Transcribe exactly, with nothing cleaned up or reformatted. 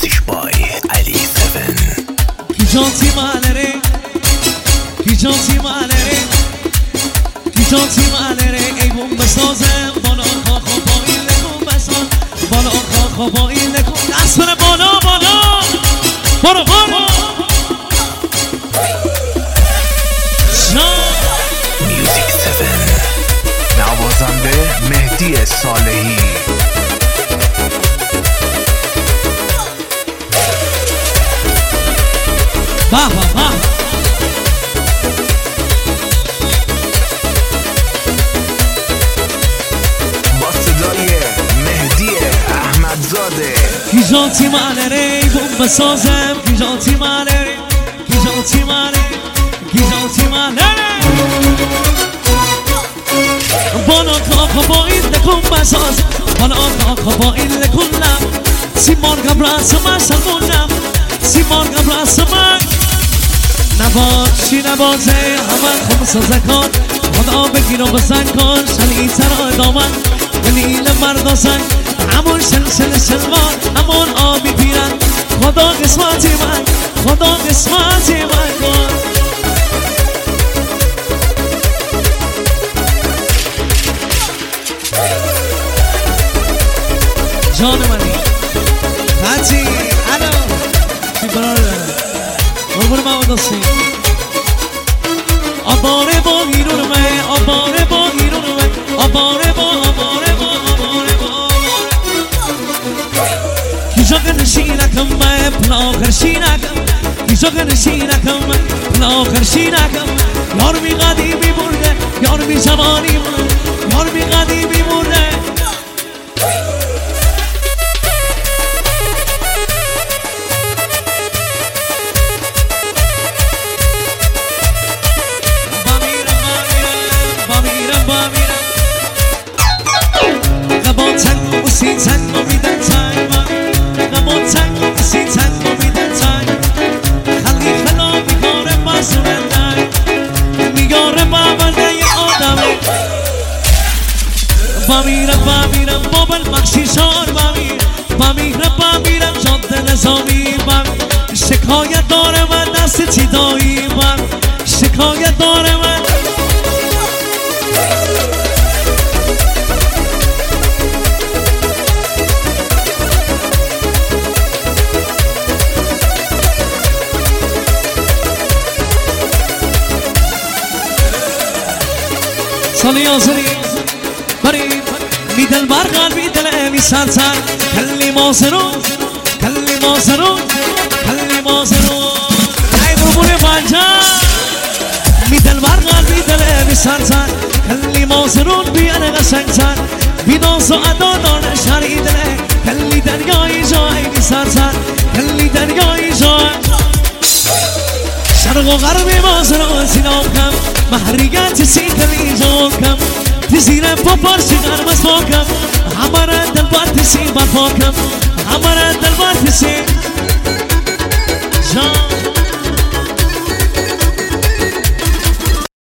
Music by Ali seven. کی جانتی مالره کی جانتی مالره کی جانتی مالره ای بوم بسازم بالا خاخا با این لکن بساز بالا خاخا با این لکن دست بره بالا بالا برو برو Music seven. نوازنده مهدی صالحی. باه باه باه با صدای مهدی احمدزاده. کی جانتی مالره ای بوم بسازم کی جانتی مالره کی جانتی مالره کی جانتی مالره بالا خاخا با این لکن بساز بالا خاخا با این لکن لب سیمان قبرس من سلمونم سیمان قبرس من نباشی نبازه همه خمسا زکان خدا بگیر و بزن کن شلی ترا دامن دلیل مردا زن همون شلشل شلوان همون آبی پیرن خدا قسمتی من خدا قسمتی من کن جان منی خطی الو چی برار قربون محمد حسین آباره با گیرون من آباره با گیرون من آباره با آباره با آباره با کیجا کنشی نکم من پلا خرشی نکم کیجا کنشی نکم من پلا خرشی نکم یار بی قدیمی مرده یار بی جوانی مرده یار بی قدیمی مرده سی تنگو میدن تنگ نمون تنگو سی تنگو میدن تنگ خلی خلا میگاره مزونه ننگ میگاره باورده یه آدمه با میرم با میرم بابل مخشی شار با میرم با میرم با میرم جاده نظامی من شکایت داره من دست چی دایی من شکایت داره من سالی آزری بریم میدل برقل میدل امی سر سر کلی مازرون کلی مازرون کلی مازرون ای قربون بانجا میدل برقل میدل امی سر سر کلی مازرون بیانه قشنگ سر بیناز و ادا دانه شری دله کلی دریایی جایی بی سر سر کلی دریایی جایی شرق و غربی مازرون سینام کم محریت سیدلی جو کم تزیر پاپر شگر مسوا کم همرا دل بات سی بفا کم همرا دل بات سی جان